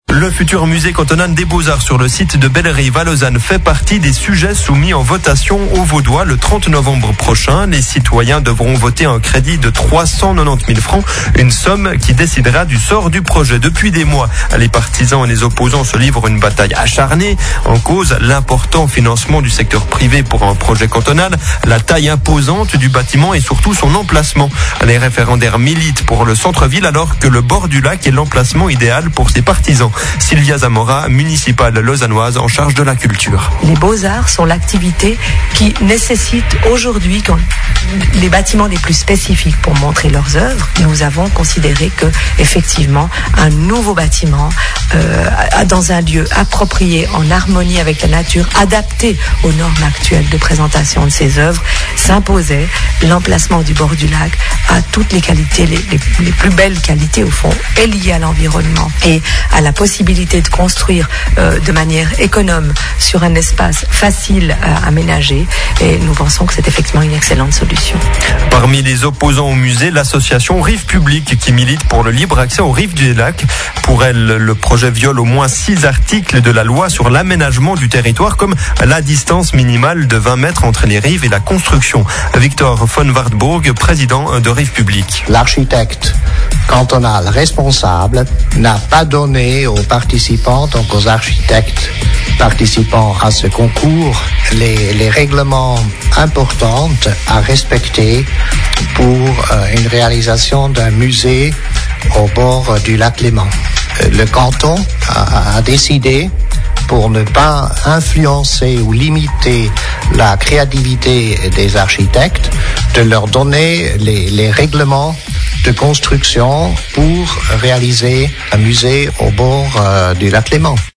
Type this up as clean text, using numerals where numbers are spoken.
Le futur musée cantonal des Beaux-Arts sur le site de Bellerive à Lausanne fait partie des sujets soumis en votation aux Vaudois le 30 novembre prochain. Les citoyens devront voter un crédit de 390 000 francs, une somme qui décidera du sort du projet. Depuis des mois, les partisans et les opposants se livrent une bataille acharnée. En cause, l'important financement du secteur privé pour un projet cantonal, la taille imposante du bâtiment et surtout son emplacement. Les référendaires militent pour le centre-ville alors que le bord du lac est l'emplacement idéal pour ses partisans. Sylvia Zamora, municipale lausannoise en charge de la culture. Les beaux-arts sont l'activité qui nécessite aujourd'hui les bâtiments les plus spécifiques pour montrer leurs œuvres. Nous avons considéré que, effectivement, un nouveau bâtiment dans un lieu approprié, en harmonie avec la nature, adapté aux normes actuelles de présentation de ces œuvres, s'imposait. L'emplacement du bord du lac a toutes les qualités, les plus belles qualités au fond, est liée à l'environnement et à la possibilité de construire de manière économe sur un espace facile à aménager, et nous pensons que c'est effectivement une excellente solution. Parmi les opposants au musée, l'association Rives Publiques qui milite pour le libre accès aux rives du lac. Pour elle, le projet viole au moins 6 articles de la loi sur l'aménagement du territoire, comme la distance minimale de 20 mètres entre les rives et la construction. Victor von Wartburg, président de Rives Publiques. L'architecte cantonal responsable n'a pas donné aux participants, donc aux architectes participants à ce concours, les règlements importants à respecter pour une réalisation d'un musée au bord du lac Léman. Le canton a décidé, pour ne pas influencer ou limiter la créativité des architectes, de leur donner les règlements de construction pour réaliser un musée au bord du lac Léman.